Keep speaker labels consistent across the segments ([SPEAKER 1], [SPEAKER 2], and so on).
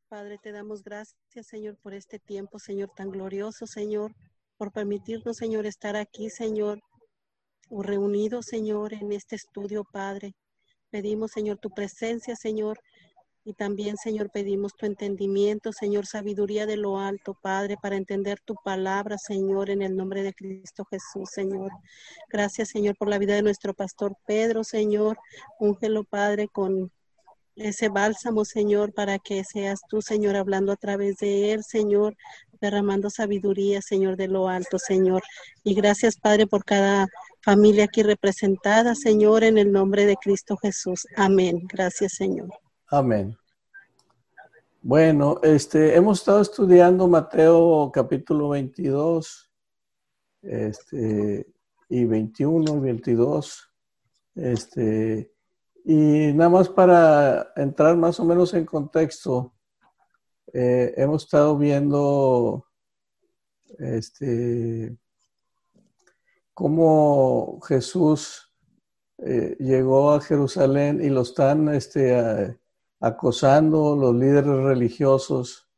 [SPEAKER 1] Padre, te damos gracias, Señor, por este tiempo, Señor, tan glorioso, Señor, por permitirnos, Señor, estar aquí, Señor, o reunidos, Señor, en este estudio, Padre. Pedimos, Señor, tu presencia, Señor, y también, Señor, pedimos tu entendimiento, Señor, sabiduría de lo alto, Padre, para entender tu palabra, Señor, en el nombre de Cristo Jesús, Señor. Gracias, Señor, por la vida de nuestro pastor Pedro, Señor. Úngelo, Padre, con ese bálsamo, Señor, para que seas tú, Señor, hablando a través de él, Señor, derramando sabiduría, Señor, de lo alto, Señor. Y gracias, Padre, por cada familia aquí representada, Señor, en el nombre de Cristo Jesús. Amén. Gracias, Señor.
[SPEAKER 2] Amén. Bueno, hemos estado estudiando Mateo capítulo 22, y 21 y 22, y nada más para entrar más o menos en contexto, hemos estado viendo cómo Jesús llegó a Jerusalén y lo están acosando los líderes religiosos,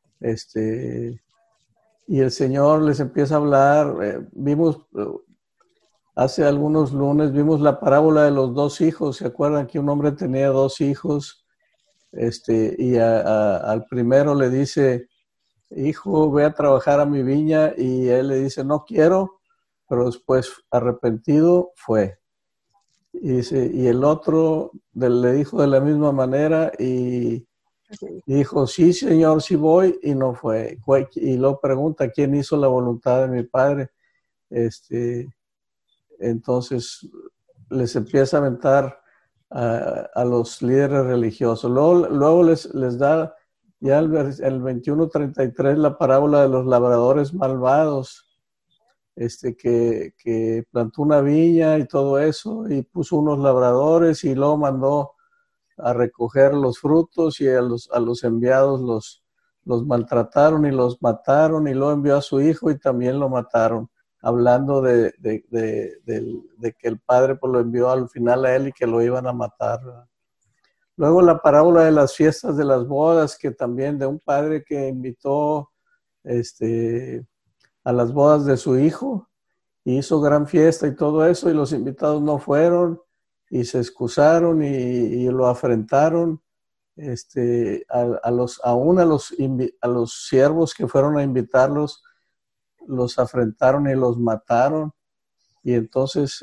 [SPEAKER 2] y el Señor les empieza a hablar. Vimos hace algunos lunes, vimos la parábola de los dos hijos. ¿Se acuerdan que un hombre tenía dos hijos? Y al primero le dice, hijo, ve a trabajar a mi viña, y él le dice, no quiero, pero después arrepentido fue. Y el otro le dijo de la misma manera y dijo, sí, Señor, sí voy, y no fue. Y luego pregunta, ¿quién hizo la voluntad de mi Padre? Entonces les empieza a aventar a los líderes religiosos. Luego les da ya el 21:33 la parábola de los labradores malvados, que plantó una viña y todo eso, y puso unos labradores y luego mandó a recoger los frutos, y a los enviados los maltrataron y los mataron, y luego envió a su hijo y también lo mataron, hablando de que el padre pues lo envió al final a él y que lo iban a matar. Luego la parábola de las fiestas de las bodas, que también de un padre que invitó a las bodas de su hijo, y hizo gran fiesta y todo eso, y los invitados no fueron, y se excusaron y lo afrentaron. Aún a los siervos que fueron a invitarlos, los afrentaron y los mataron. Y entonces,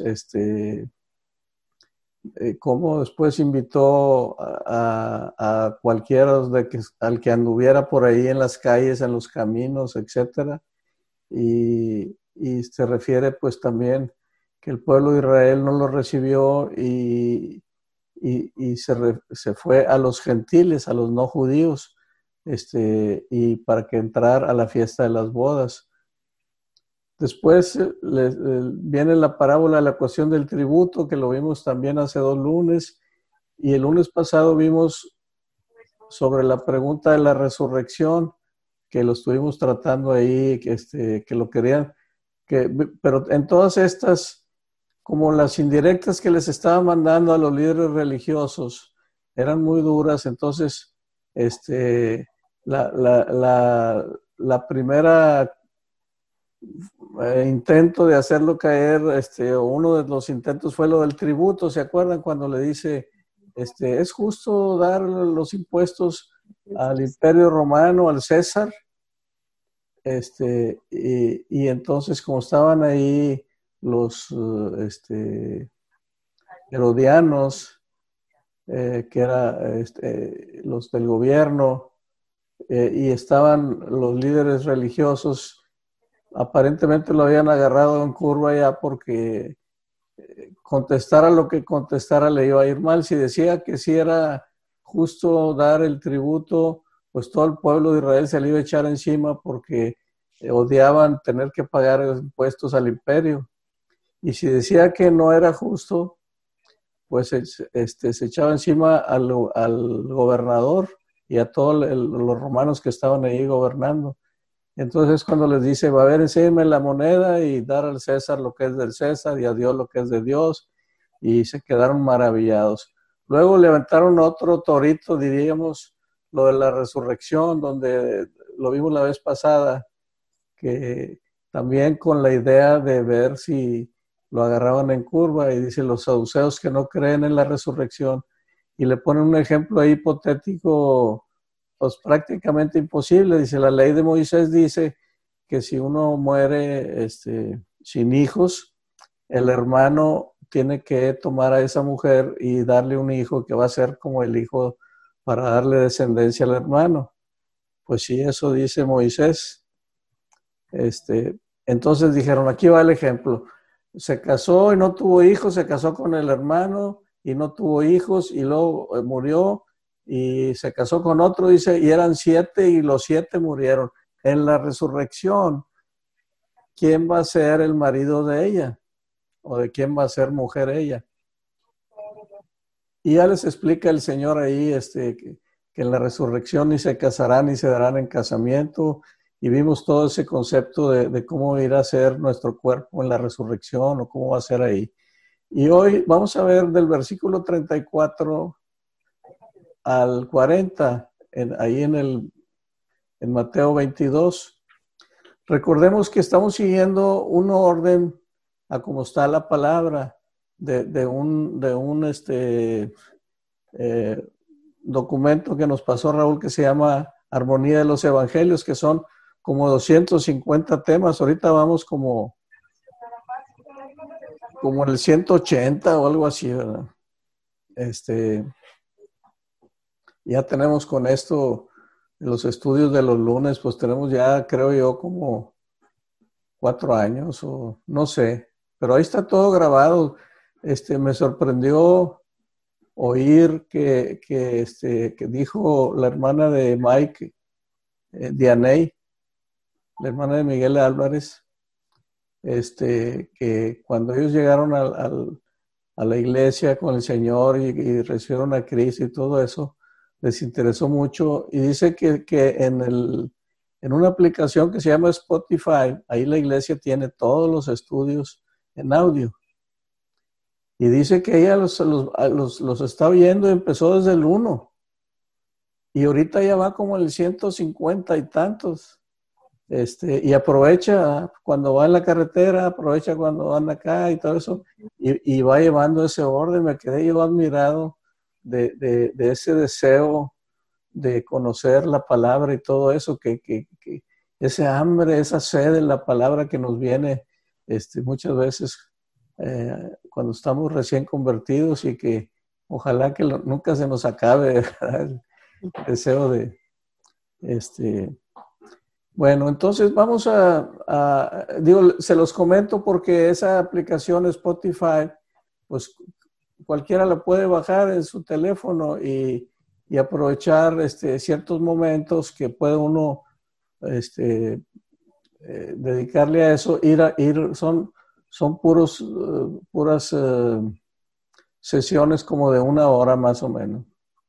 [SPEAKER 2] como después invitó a cualquiera al que anduviera por ahí en las calles, en los caminos, etcétera. Y se refiere pues también que el pueblo de Israel no lo recibió, y se fue a los gentiles, a los no judíos, y para que entrar a la fiesta de las bodas. Después viene la parábola de la cuestión del tributo, que lo vimos también hace 2 lunes, y el lunes pasado vimos sobre la pregunta de la resurrección, que lo estuvimos tratando ahí, que lo querían, pero en todas estas, como las indirectas que les estaba mandando a los líderes religiosos eran muy duras, entonces la primera intento de hacerlo caer, uno de los intentos fue lo del tributo. ¿Se acuerdan cuando le dice, es justo dar los impuestos al Imperio Romano, al César? Y entonces, como estaban ahí los herodianos, que eran los del gobierno, y estaban los líderes religiosos, aparentemente lo habían agarrado en curva ya, porque contestara lo que contestara le iba a ir mal. Si decía que sí era justo dar el tributo, pues todo el pueblo de Israel se le iba a echar encima, porque odiaban tener que pagar impuestos al imperio. Y si decía que no era justo, pues se echaba encima al gobernador y a todos los romanos que estaban ahí gobernando. Entonces cuando les dice, va a ver, enséñenme la moneda y dar al César lo que es del César y a Dios lo que es de Dios, y se quedaron maravillados. Luego levantaron otro torito, diríamos, lo de la resurrección, donde lo vimos la vez pasada, que también con la idea de ver si lo agarraban en curva, y dice los saduceos que no creen en la resurrección, y le ponen un ejemplo ahí hipotético, pues prácticamente imposible. Dice, la ley de Moisés dice que si uno muere sin hijos, el hermano tiene que tomar a esa mujer y darle un hijo que va a ser como el hijo para darle descendencia al hermano. Pues sí, eso dice Moisés. Entonces dijeron, aquí va el ejemplo. Se casó y no tuvo hijos, se casó con el hermano y no tuvo hijos, y luego murió y se casó con otro, dice, y eran 7 y los 7 murieron. En la resurrección, ¿quién va a ser el marido de ella? ¿O de quién va a ser mujer ella? Y ya les explica el Señor ahí que en la resurrección ni se casarán ni se darán en casamiento, y vimos todo ese concepto de cómo irá a ser nuestro cuerpo en la resurrección o cómo va a ser ahí. Y hoy vamos a ver del versículo 34 al 40, ahí en Mateo 22. Recordemos que estamos siguiendo un orden a cómo está la palabra de un documento que nos pasó Raúl, que se llama Armonía de los Evangelios, que son como 250 temas. Ahorita vamos como en el 180 o algo así, ¿verdad? Ya tenemos con esto, los estudios de los lunes, pues tenemos ya, creo yo, como 4 años o no sé, pero ahí está todo grabado. Me sorprendió oír que dijo la hermana de Mike, Dianey, la hermana de Miguel Álvarez, que cuando ellos llegaron a la iglesia con el Señor y recibieron a Cristo y todo eso, les interesó mucho, y dice que en una aplicación que se llama Spotify, ahí la iglesia tiene todos los estudios en audio. Y dice que ella los está oyendo, empezó desde el 1. Y ahorita ya va como el 150 y tantos. Y aprovecha cuando va en la carretera, aprovecha cuando anda acá y todo eso. Y va llevando ese orden. Me quedé yo admirado de ese deseo de conocer la palabra y todo eso, que ese hambre, esa sed de la palabra que nos viene muchas veces cuando estamos recién convertidos, y que ojalá que nunca se nos acabe, ¿verdad? El deseo de bueno, entonces vamos digo, se los comento porque esa aplicación Spotify, pues cualquiera la puede bajar en su teléfono y aprovechar ciertos momentos que puede uno dedicarle a eso, son puras sesiones como de 1 hora más o menos.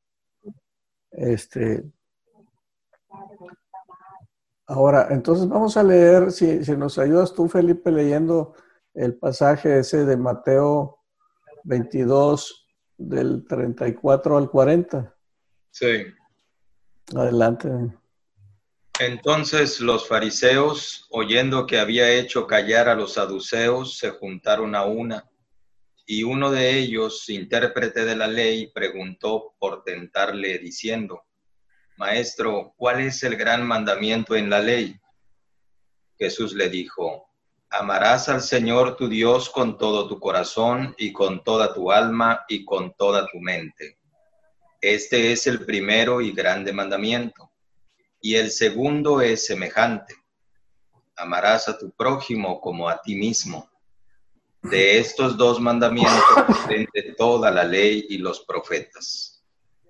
[SPEAKER 2] Ahora, entonces vamos a leer, si nos ayudas tú, Felipe, leyendo el pasaje ese de Mateo 22, del 34 al 40.
[SPEAKER 3] Sí.
[SPEAKER 2] Adelante.
[SPEAKER 3] Entonces los fariseos, oyendo que había hecho callar a los saduceos, se juntaron a una, y uno de ellos, intérprete de la ley, preguntó por tentarle, diciendo: Maestro, ¿cuál es el gran mandamiento en la ley? Jesús le dijo: amarás al Señor tu Dios con todo tu corazón y con toda tu alma y con toda tu mente. Este es el primero y grande mandamiento. Y el segundo es semejante: amarás a tu prójimo como a ti mismo. De estos 2 mandamientos depende toda la ley y los profetas.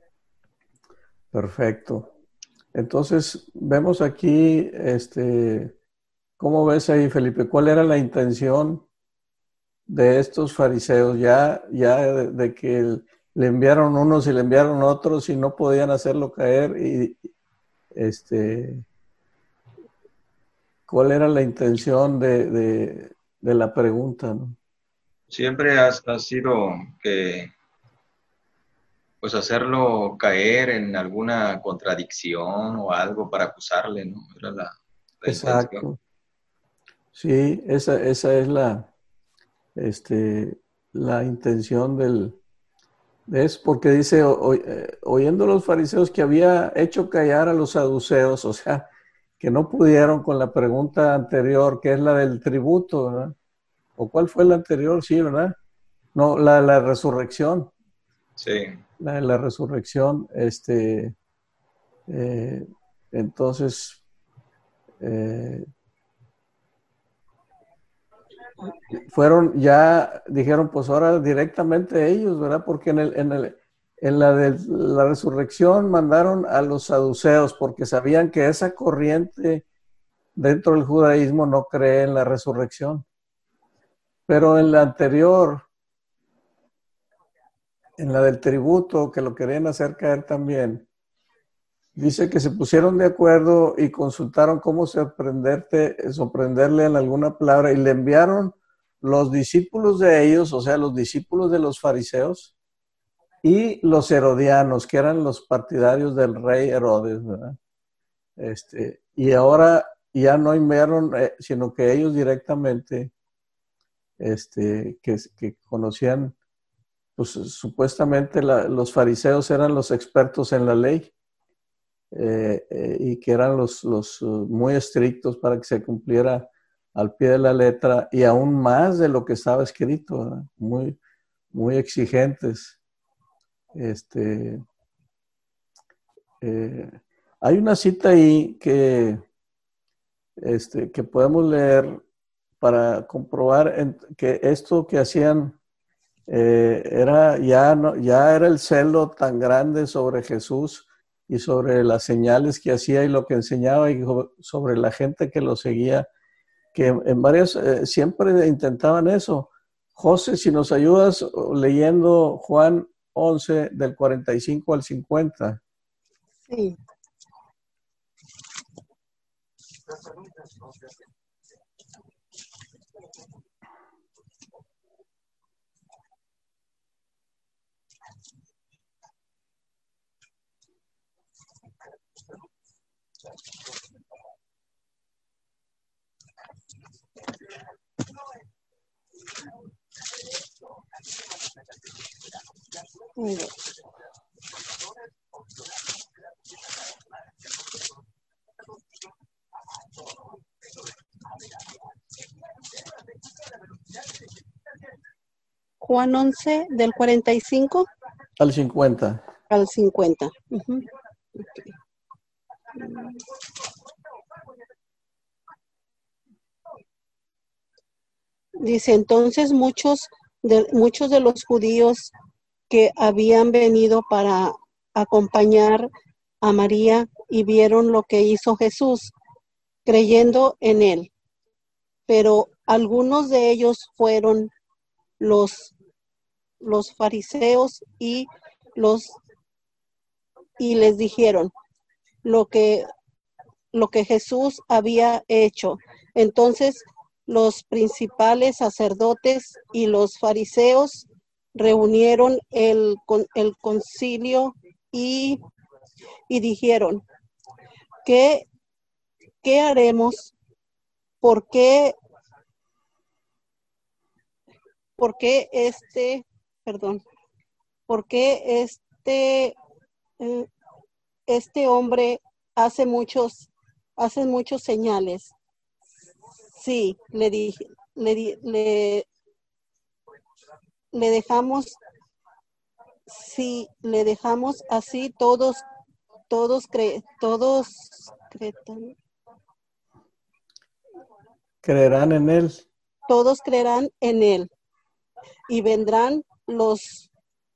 [SPEAKER 2] Perfecto. Entonces, vemos aquí, ¿cómo ves ahí, Felipe? ¿Cuál era la intención de estos fariseos? Ya de que le enviaron unos y le enviaron otros y no podían hacerlo caer, y ¿cuál era la intención de la pregunta, ¿no?
[SPEAKER 3] Siempre ha sido que pues hacerlo caer en alguna contradicción o algo para acusarle, ¿no? Era la intención.
[SPEAKER 2] Exacto. Sí, esa es la intención de eso, porque dice, oyendo los fariseos que había hecho callar a los saduceos, o sea, que no pudieron con la pregunta anterior, que es la del tributo, ¿verdad? ¿O cuál fue la anterior? Sí, ¿verdad? No, la resurrección.
[SPEAKER 3] Sí.
[SPEAKER 2] La resurrección, entonces, dijeron, pues ahora directamente ellos, ¿verdad? Porque en la de la resurrección mandaron a los saduceos porque sabían que esa corriente dentro del judaísmo no cree en la resurrección. Pero en la anterior, en la del tributo, que lo querían hacer caer también, dice que se pusieron de acuerdo y consultaron cómo sorprenderle en alguna palabra y le enviaron los discípulos de ellos, o sea, los discípulos de los fariseos y los herodianos, que eran los partidarios del rey Herodes, ¿verdad? Y ahora ya no enviaron, sino que ellos directamente, que conocían, pues supuestamente los fariseos eran los expertos en la ley. Y que eran los muy estrictos para que se cumpliera al pie de la letra y aún más de lo que estaba escrito, ¿verdad? Muy, muy exigentes. Hay una cita ahí que podemos leer para comprobar que esto que hacían ya era el celo tan grande sobre Jesús y sobre las señales que hacía y lo que enseñaba y sobre la gente que lo seguía, que en varias siempre intentaban eso. José, si nos ayudas leyendo Juan 11 del 45 al 50.
[SPEAKER 1] Sí. Juan 11 del 45
[SPEAKER 2] al 50.
[SPEAKER 1] al 50. Uh-huh. Okay. Dice, entonces muchos de los judíos que habían venido para acompañar a María y vieron lo que hizo Jesús, creyendo en él. Pero algunos de ellos fueron los fariseos y les dijeron lo que Jesús había hecho. Entonces los principales sacerdotes y los fariseos reunieron el concilio y dijeron, ¿qué haremos? ¿Por qué este hombre hace muchos señales? Sí, le dije, le dejamos, si le dejamos así, todos
[SPEAKER 2] creerán en él.
[SPEAKER 1] Todos creerán en él y vendrán los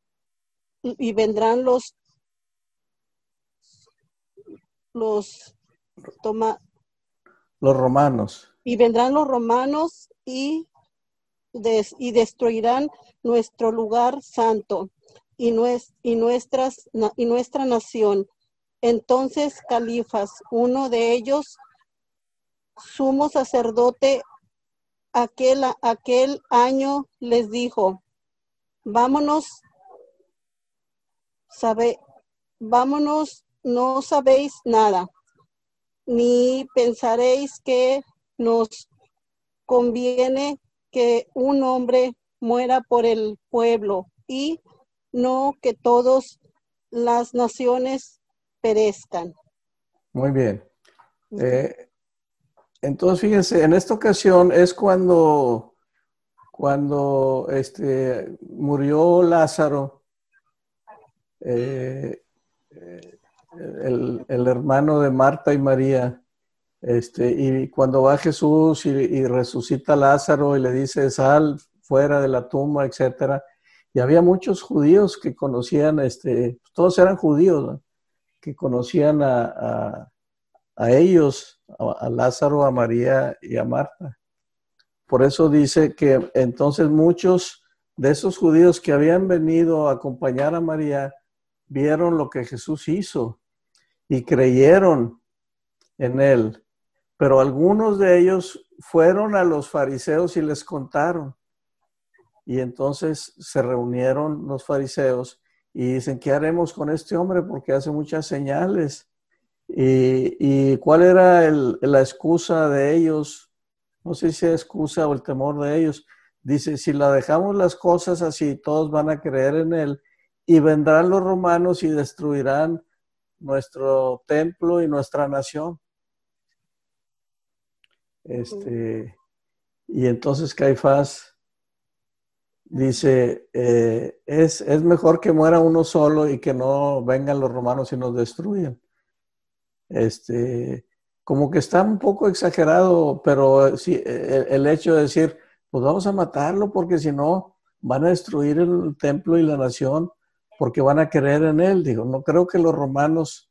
[SPEAKER 2] romanos.
[SPEAKER 1] Y vendrán los romanos y destruirán nuestro lugar santo y nuestra nación. Entonces Califas, uno de ellos, sumo sacerdote, aquel año les dijo, vámonos vámonos, no sabéis nada, ni pensaréis que nos conviene que un hombre muera por el pueblo y no que todas las naciones perezcan.
[SPEAKER 2] Muy bien. Entonces, fíjense, en esta ocasión es cuando murió Lázaro, el hermano de Marta y María, y cuando va Jesús y resucita a Lázaro y le dice, sal fuera de la tumba, etcétera. Y había muchos judíos que conocían, todos eran judíos, ¿no? Que conocían a ellos, a Lázaro, a María y a Marta. Por eso dice que entonces muchos de esos judíos que habían venido a acompañar a María vieron lo que Jesús hizo y creyeron en él. Pero algunos de ellos fueron a los fariseos y les contaron. Y entonces se reunieron los fariseos y dicen, ¿qué haremos con este hombre? Porque hace muchas señales. ¿Y cuál era la excusa de ellos? No sé si es excusa o el temor de ellos. Dice, si la dejamos las cosas así, todos van a creer en él y vendrán los romanos y destruirán nuestro templo y nuestra nación. Y entonces Caifás dice, es mejor que muera uno solo y que no vengan los romanos y nos destruyan. Como que está un poco exagerado, pero sí, el hecho de decir, pues vamos a matarlo porque si no van a destruir el templo y la nación porque van a creer en él. Digo, no creo que los romanos,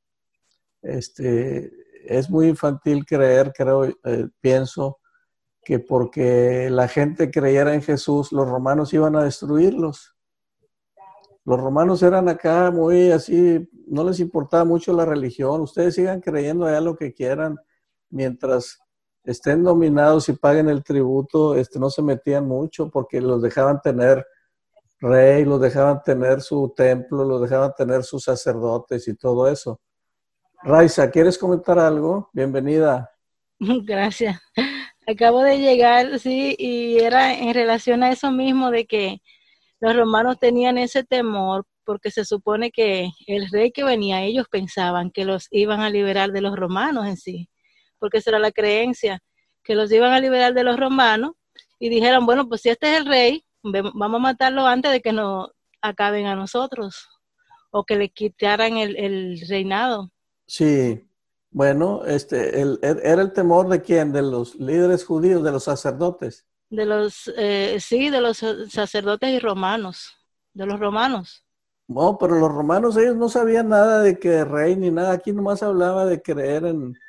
[SPEAKER 2] es muy infantil creer, pienso que porque la gente creyera en Jesús, los romanos iban a destruirlos. Los romanos eran acá muy así, no les importaba mucho la religión. Ustedes sigan creyendo allá lo que quieran, mientras estén dominados y paguen el tributo, no se metían mucho porque los dejaban tener rey, los dejaban tener su templo, los dejaban tener sus sacerdotes y todo eso. Raiza, ¿quieres comentar algo? Bienvenida.
[SPEAKER 4] Gracias. Acabo de llegar, sí, y era en relación a eso mismo de que los romanos tenían ese temor porque se supone que el rey que venía, ellos pensaban que los iban a liberar de los romanos en sí, porque esa era la creencia, que los iban a liberar de los romanos y dijeron, bueno, pues si este es el rey, vamos a matarlo antes de que nos acaben a nosotros o que le quitaran el reinado.
[SPEAKER 2] Sí, bueno, era el temor de quién, de los líderes judíos, de los sacerdotes.
[SPEAKER 4] De los, de los sacerdotes y romanos, de los romanos.
[SPEAKER 2] No, pero los romanos, ellos no sabían nada de que rey ni nada, aquí nomás hablaba de creer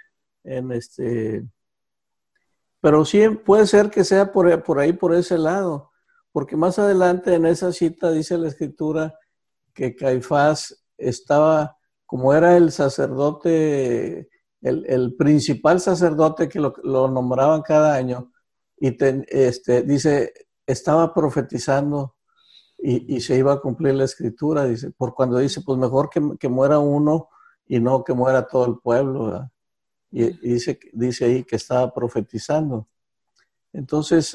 [SPEAKER 2] pero sí puede ser que sea por ahí, por ese lado, porque más adelante en esa cita dice la escritura que Caifás estaba, como era el sacerdote, el principal sacerdote que lo nombraban cada año, y dice, estaba profetizando y se iba a cumplir la escritura, dice, por cuando dice, pues mejor que muera uno y no que muera todo el pueblo, ¿verdad? Y dice ahí que estaba profetizando. Entonces,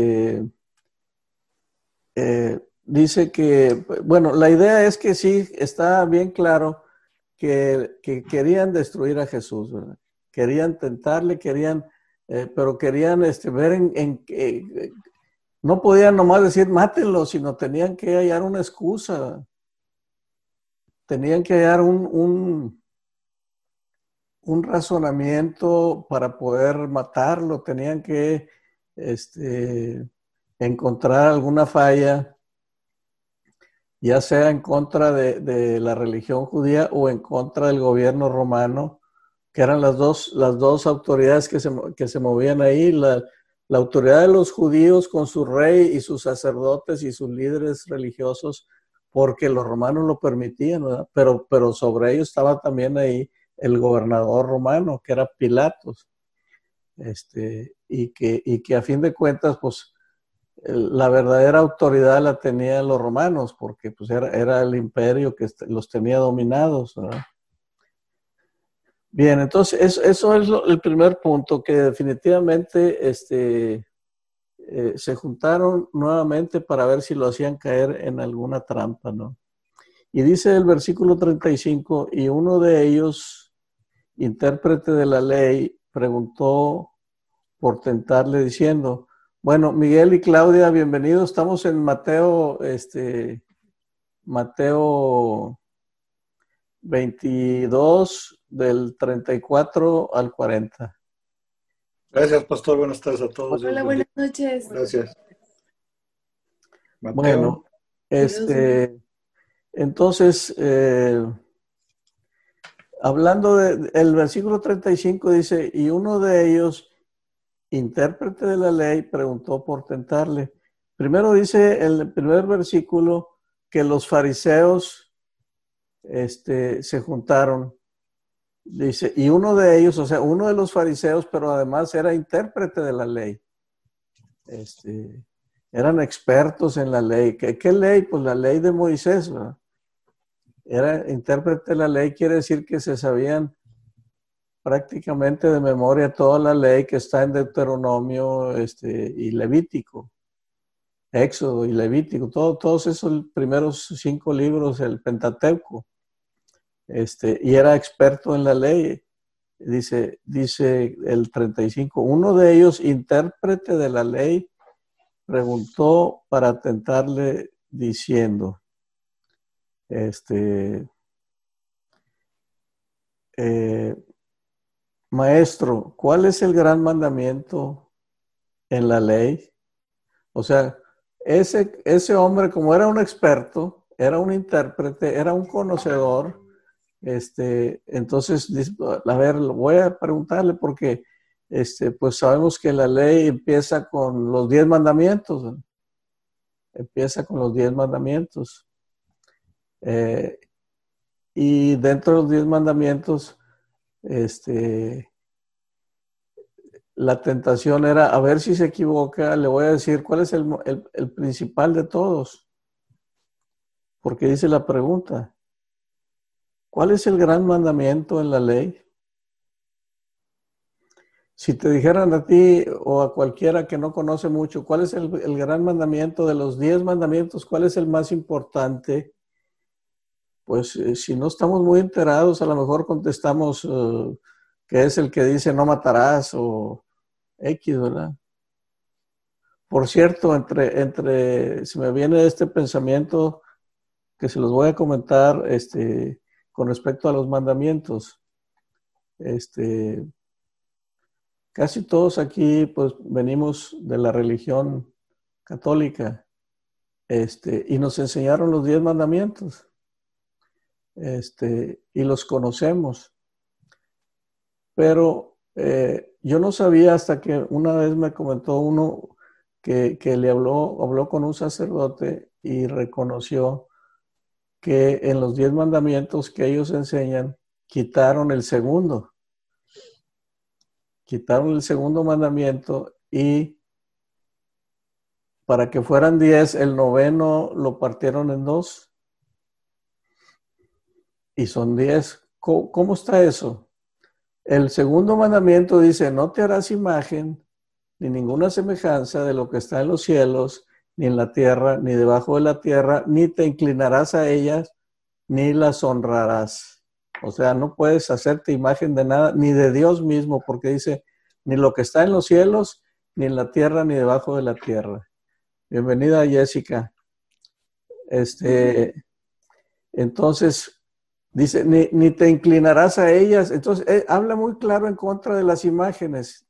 [SPEAKER 2] dice que, bueno, la idea es que sí, está bien claro que querían destruir a Jesús, ¿verdad? Querían tentarle, pero querían ver en no podían nomás decir mátenlo, sino tenían que hallar una excusa. Tenían que hallar un razonamiento para poder matarlo. Tenían que encontrar alguna falla, ya sea en contra de la religión judía o en contra del gobierno romano, que eran las dos autoridades que se movían ahí, la autoridad de los judíos con su rey y sus sacerdotes y sus líderes religiosos, porque los romanos lo permitían, ¿verdad? Pero sobre ellos estaba también ahí el gobernador romano, que era Pilatos, y que a fin de cuentas, pues, la verdadera autoridad la tenían los romanos, porque pues era el imperio que los tenía dominados, ¿verdad? Bien, entonces eso es el primer punto, que definitivamente se juntaron nuevamente para ver si lo hacían caer en alguna trampa, ¿no? Y dice el versículo 35, y uno de ellos, intérprete de la ley, preguntó por tentarle diciendo, bueno, Miguel y Claudia, bienvenidos, estamos en Mateo 22 del 34 al 40.
[SPEAKER 5] Gracias, pastor. Buenas tardes a todos.
[SPEAKER 6] Hola, buenas noches.
[SPEAKER 5] Gracias. Mateo.
[SPEAKER 2] Bueno, entonces, hablando del versículo 35 dice, y uno de ellos, intérprete de la ley, preguntó por tentarle. Primero dice en el primer versículo que los fariseos se juntaron. Dice, y uno de ellos, o sea, uno de los fariseos, pero además era intérprete de la ley. Eran expertos en la ley. ¿Qué ley? Pues la ley de Moisés, ¿verdad? Era intérprete de la ley, quiere decir que se sabían prácticamente de memoria toda la ley que está en Deuteronomio y Levítico, Éxodo y Levítico, todos esos primeros 5 libros, el Pentateuco, y era experto en la ley. Dice el 35, uno de ellos, intérprete de la ley, preguntó para tentarle diciendo, maestro, ¿cuál es el gran mandamiento en la ley? O sea, ese hombre, como era un experto, era un intérprete, era un conocedor, entonces, a ver, voy a preguntarle porque, pues sabemos que la ley empieza con los 10 mandamientos, ¿no? Empieza con los 10 mandamientos. Y dentro de los 10 mandamientos, la tentación era, a ver si se equivoca, le voy a decir cuál es el principal de todos. Porque dice la pregunta, ¿cuál es el gran mandamiento en la ley? Si te dijeran a ti o a cualquiera que no conoce mucho, ¿cuál es el gran mandamiento de los 10 mandamientos? ¿Cuál es el más importante? Pues si no estamos muy enterados, a lo mejor contestamos que es el que dice no matarás o X, ¿verdad? Por cierto, se me viene este pensamiento que se los voy a comentar con respecto a los mandamientos. Casi todos aquí pues venimos de la religión católica y nos enseñaron los 10 mandamientos. Y los conocemos. Pero yo no sabía hasta que una vez me comentó uno que le habló con un sacerdote y reconoció que en los 10 mandamientos que ellos enseñan, quitaron el segundo. Quitaron el segundo mandamiento y para que fueran 10, el noveno lo partieron en 2. Y son 10. ¿Cómo está eso? El segundo mandamiento dice, no te harás imagen ni ninguna semejanza de lo que está en los cielos, ni en la tierra, ni debajo de la tierra, ni te inclinarás a ellas, ni las honrarás. O sea, no puedes hacerte imagen de nada, ni de Dios mismo, porque dice, ni lo que está en los cielos, ni en la tierra, ni debajo de la tierra. Bienvenida, Jessica. Entonces, dice, ni te inclinarás a ellas. Entonces, habla muy claro en contra de las imágenes,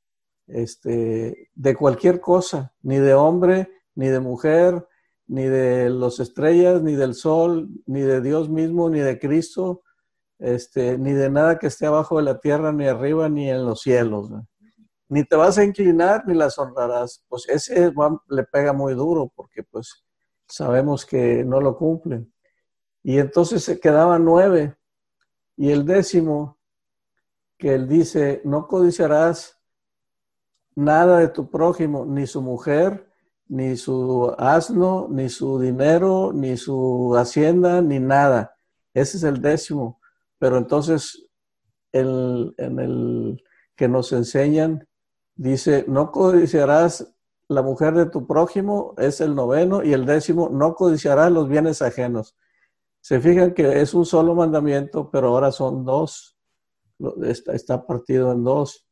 [SPEAKER 2] de cualquier cosa, ni de hombre, ni de mujer, ni de las estrellas, ni del sol, ni de Dios mismo, ni de Cristo, ni de nada que esté abajo de la tierra, ni arriba, ni en los cielos, ¿no? Ni te vas a inclinar, ni las honrarás. Pues ese le pega muy duro, porque pues sabemos que no lo cumplen. Y entonces se quedaban 9. Y el 10º, que él dice, no codiciarás nada de tu prójimo, ni su mujer, ni su asno, ni su dinero, ni su hacienda, ni nada. Ese es el 10º. Pero entonces, en el que nos enseñan, dice, no codiciarás la mujer de tu prójimo, es el 9º, y el 10º, no codiciarás los bienes ajenos. Se fijan que es un solo mandamiento, pero ahora son 2. Está partido en 2.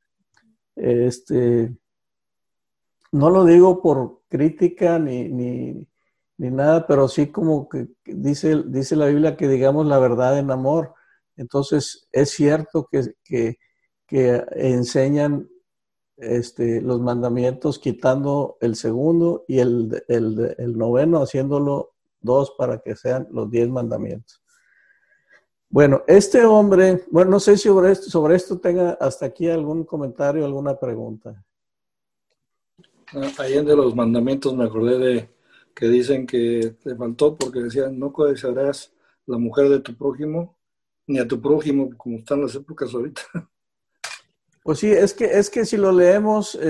[SPEAKER 2] No lo digo por crítica ni nada, pero sí como que dice la Biblia que digamos la verdad en amor. Entonces es cierto que enseñan los mandamientos quitando el segundo y el 9º haciéndolo 2 para que sean los 10 mandamientos. Bueno, este hombre, bueno, no sé si sobre esto tenga hasta aquí algún comentario, alguna pregunta.
[SPEAKER 5] Ahí en de los mandamientos me acordé de que dicen que te faltó porque decían no codiciarás la mujer de tu prójimo, ni a tu prójimo, como están las épocas ahorita.
[SPEAKER 2] Pues sí, es que si lo leemos,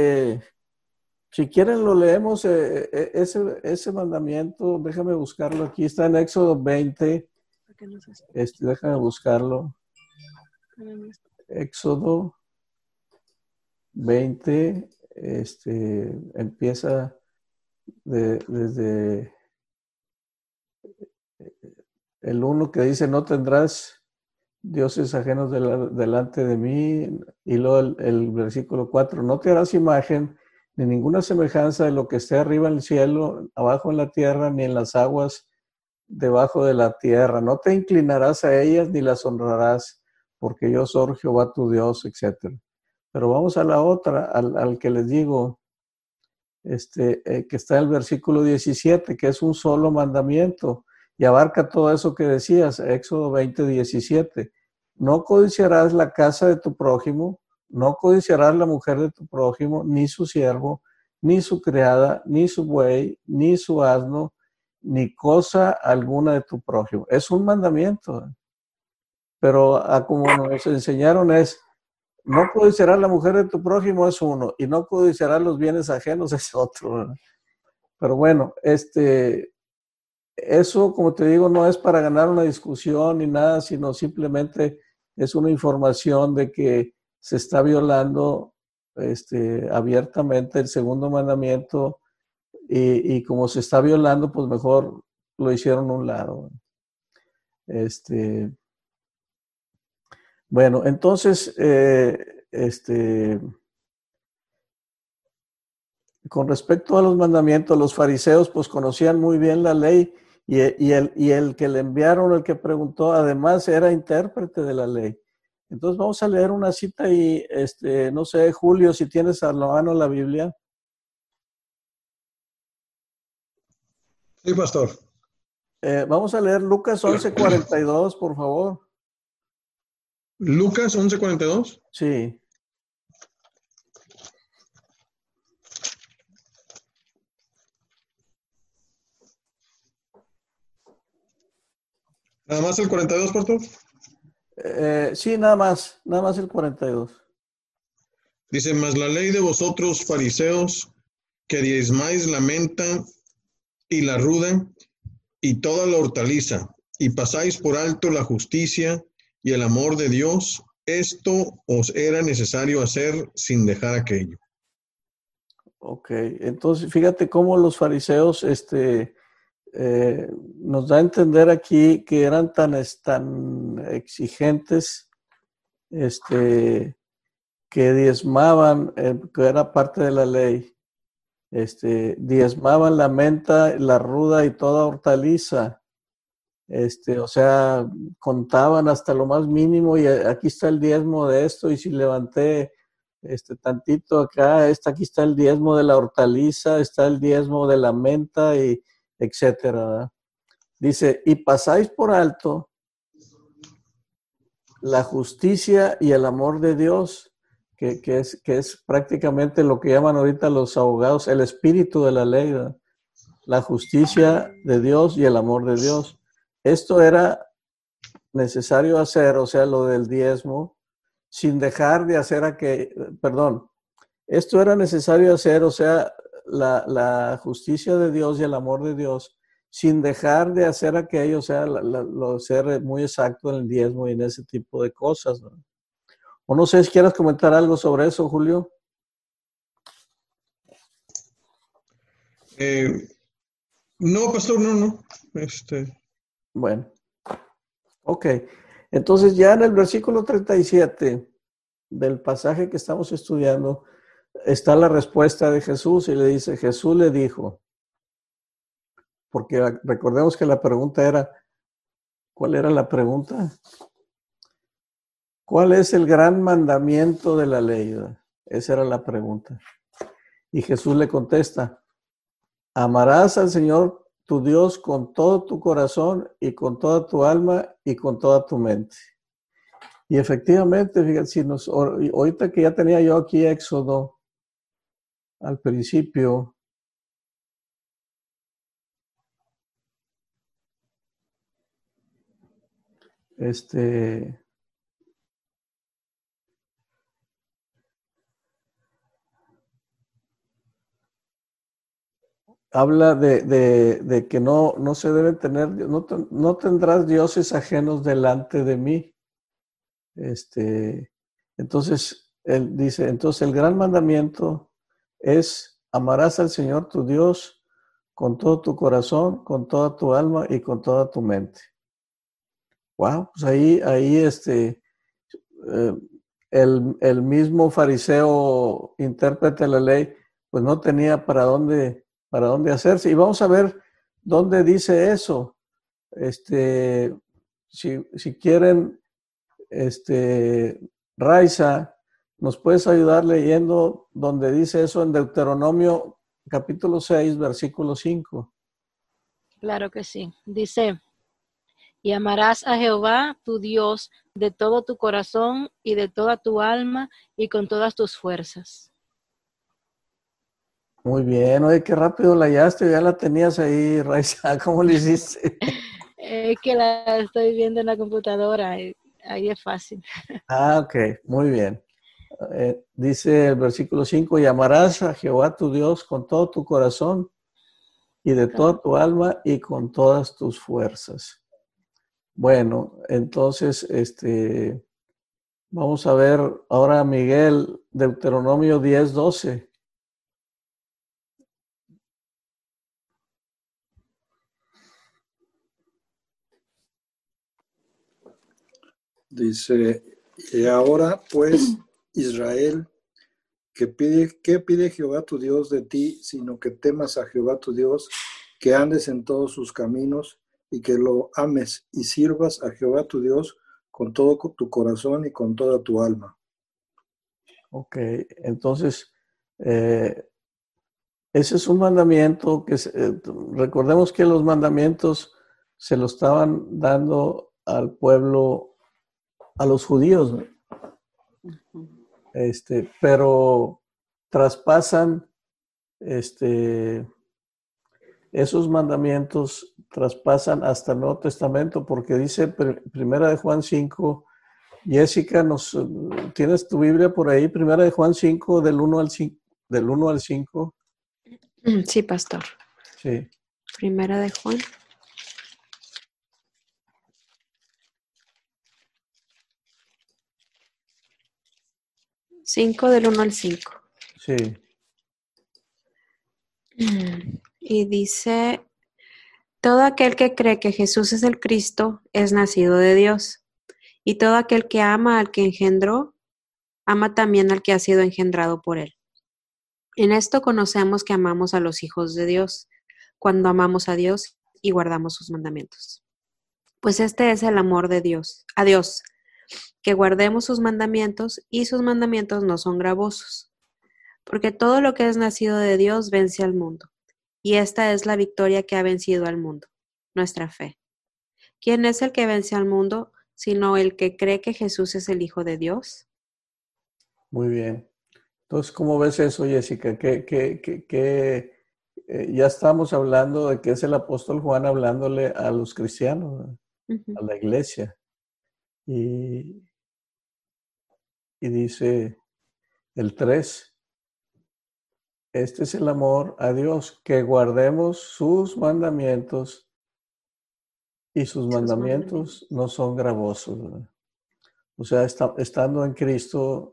[SPEAKER 2] si quieren lo leemos, ese mandamiento, déjame buscarlo aquí, está en Éxodo 20, déjame buscarlo. Éxodo 20, empieza desde el 1 que dice, no tendrás dioses ajenos delante de mí, y luego el versículo 4, no te harás imagen ni ninguna semejanza de lo que esté arriba en el cielo, abajo en la tierra, ni en las aguas debajo de la tierra. No te inclinarás a ellas ni las honrarás, porque yo soy Jehová tu Dios, etc. Pero vamos a la otra, al que les digo, que está en el versículo 17, que es un solo mandamiento, y abarca todo eso que decías, Éxodo 20, 17. No codiciarás la casa de tu prójimo, no codiciarás la mujer de tu prójimo, ni su siervo, ni su criada, ni su buey, ni su asno, ni cosa alguna de tu prójimo. Es un mandamiento. Pero como nos enseñaron es, no codiciarás la mujer de tu prójimo es uno, y no codiciarás los bienes ajenos es otro, ¿verdad? Pero bueno, eso, como te digo, no es para ganar una discusión ni nada, sino simplemente es una información de que se está violando abiertamente el segundo mandamiento, y como se está violando, pues mejor lo hicieron a un lado. Bueno, entonces, con respecto a los mandamientos, los fariseos pues conocían muy bien la ley, y el que le enviaron, el que preguntó, además era intérprete de la ley. Entonces vamos a leer una cita y, no sé, Julio, si tienes a la mano la Biblia.
[SPEAKER 6] Sí, pastor.
[SPEAKER 2] Vamos a leer Lucas 11:42, por favor.
[SPEAKER 6] Lucas 11:42.
[SPEAKER 2] Sí.
[SPEAKER 6] ¿Nada más el 42, pastor?
[SPEAKER 2] Sí, nada más el 42.
[SPEAKER 6] Dice, mas la ley de vosotros, fariseos, que diezmáis la menta y la ruda y toda la hortaliza, y pasáis por alto la justicia y el amor de Dios, esto os era necesario hacer sin dejar aquello.
[SPEAKER 2] Ok, entonces fíjate cómo los fariseos nos da a entender aquí que eran tan exigentes, que diezmaban, que era parte de la ley, diezmaban la menta, la ruda y toda hortaliza, o sea, contaban hasta lo más mínimo, y aquí está el diezmo de esto, y si levanté tantito acá, aquí está el diezmo de la hortaliza, está el diezmo de la menta, y etcétera, ¿verdad? Dice, y pasáis por alto la justicia y el amor de Dios, que es prácticamente lo que llaman ahorita los abogados, el espíritu de la ley, ¿verdad? La justicia de Dios y el amor de Dios. Esto era necesario hacer, o sea, lo del diezmo, sin dejar de hacer esto era necesario hacer, o sea, la justicia de Dios y el amor de Dios sin dejar de hacer aquello, o sea, lo ser muy exacto en el diezmo y en ese tipo de cosas, ¿no? O no sé si quieras comentar algo sobre eso, Julio.
[SPEAKER 6] No, pastor, no.
[SPEAKER 2] Bueno, ok. Entonces ya en el versículo 37 del pasaje que estamos estudiando está la respuesta de Jesús y le dice, Jesús le dijo, porque recordemos que la pregunta era, ¿cuál era la pregunta? ¿Cuál es el gran mandamiento de la ley? Esa era la pregunta. Y Jesús le contesta, amarás al Señor tu Dios con todo tu corazón y con toda tu alma y con toda tu mente. Y efectivamente, fíjate, si ahorita que ya tenía yo aquí Éxodo al principio, habla de que no se deben tener, no tendrás dioses ajenos delante de mí. Entonces, él dice, entonces el gran mandamiento es amarás al Señor tu Dios con todo tu corazón, con toda tu alma y con toda tu mente. Wow, pues ahí el mismo fariseo intérprete de la ley, pues no tenía para dónde hacerse. Y vamos a ver dónde dice eso. Si quieren, Raiza, ¿nos puedes ayudar leyendo donde dice eso en Deuteronomio capítulo 6, versículo 5?
[SPEAKER 4] Claro que sí. Dice, y amarás a Jehová tu Dios de todo tu corazón y de toda tu alma y con todas tus fuerzas.
[SPEAKER 2] Muy bien, oye, qué rápido la hallaste, ya la tenías ahí, Raiza, ¿cómo le hiciste?
[SPEAKER 4] Es que la estoy viendo en la computadora, ahí es fácil.
[SPEAKER 2] Ah, ok, muy bien. Dice el versículo 5, y amarás a Jehová tu Dios con todo tu corazón y de toda tu alma y con todas tus fuerzas. Bueno, entonces, vamos a ver ahora, Miguel, Deuteronomio 10:12.
[SPEAKER 5] Dice, y ahora pues, Israel, ¿qué pide Jehová tu Dios de ti, sino que temas a Jehová tu Dios, que andes en todos sus caminos y que lo ames y sirvas a Jehová tu Dios con todo tu corazón y con toda tu alma?
[SPEAKER 2] Ok, entonces, ese es un mandamiento que, recordemos que los mandamientos se lo estaban dando al pueblo, a los judíos, ¿no? Pero traspasan, esos mandamientos traspasan hasta el Nuevo Testamento, porque dice Primera de Juan 5, Jessica, ¿tienes tu Biblia por ahí? Primera de Juan 5, del 1 al 5.
[SPEAKER 7] Sí, pastor.
[SPEAKER 2] Sí.
[SPEAKER 7] Primera de Juan. 5 del 1 al 5.
[SPEAKER 2] Sí.
[SPEAKER 7] Y dice, todo aquel que cree que Jesús es el Cristo es nacido de Dios. Y todo aquel que ama al que engendró, ama también al que ha sido engendrado por él. En esto conocemos que amamos a los hijos de Dios, cuando amamos a Dios y guardamos sus mandamientos. Pues este es el amor de Dios, a Dios, que guardemos sus mandamientos, y sus mandamientos no son gravosos. Porque todo lo que es nacido de Dios vence al mundo, y esta es la victoria que ha vencido al mundo, nuestra fe. ¿Quién es el que vence al mundo, sino el que cree que Jesús es el Hijo de Dios?
[SPEAKER 2] Muy bien. Entonces, ¿cómo ves eso, Jessica? Ya estamos hablando de que es el apóstol Juan hablándole a los cristianos, ¿no? A la iglesia. Y dice el 3, este es el amor a Dios, que guardemos sus mandamientos, y sus mandamientos no son gravosos, ¿verdad? O sea, estando en Cristo,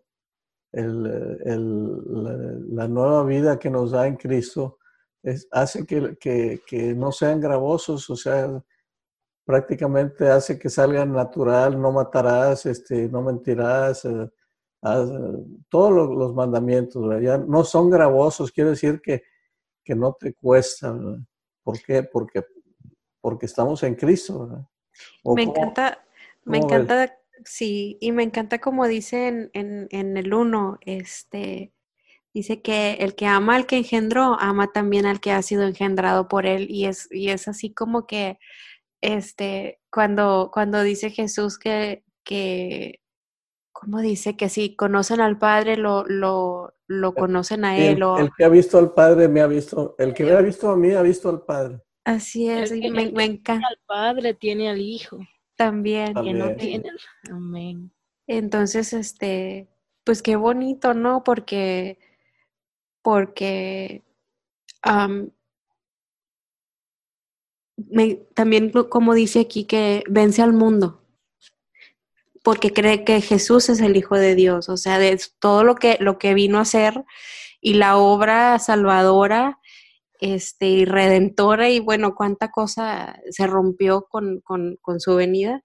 [SPEAKER 2] la nueva vida que nos da en Cristo hace que no sean gravosos, o sea, prácticamente hace que salgan natural, no matarás, no mentirás, todos los mandamientos, ¿verdad? Ya no son gravosos, quiere decir que no te cuesta, ¿verdad? ¿Por qué? Porque estamos en Cristo, ¿verdad?
[SPEAKER 7] Me
[SPEAKER 2] ¿Cómo,
[SPEAKER 7] me
[SPEAKER 2] cómo ves?
[SPEAKER 7] encanta, sí, y me encanta como dice en el 1, dice que el que ama al que engendró, ama también al que ha sido engendrado por él, y es así como que, cuando dice Jesús que, ¿cómo dice? Que si conocen al Padre, lo conocen a él,
[SPEAKER 2] El que ha visto al Padre me ha visto, el que me ha visto a mí ha visto al Padre.
[SPEAKER 7] así es, y
[SPEAKER 4] El que
[SPEAKER 7] me
[SPEAKER 4] tiene
[SPEAKER 7] encanta
[SPEAKER 4] al Padre tiene al Hijo.
[SPEAKER 7] también.
[SPEAKER 4] Que no
[SPEAKER 2] También, sí.
[SPEAKER 4] tiene. Amén.
[SPEAKER 7] Entonces, pues qué bonito, ¿no? Porque am, también como dice aquí que vence al mundo, porque cree que Jesús es el Hijo de Dios, o sea, de todo lo que vino a hacer y la obra salvadora, y redentora, y bueno, cuánta cosa se rompió con su venida,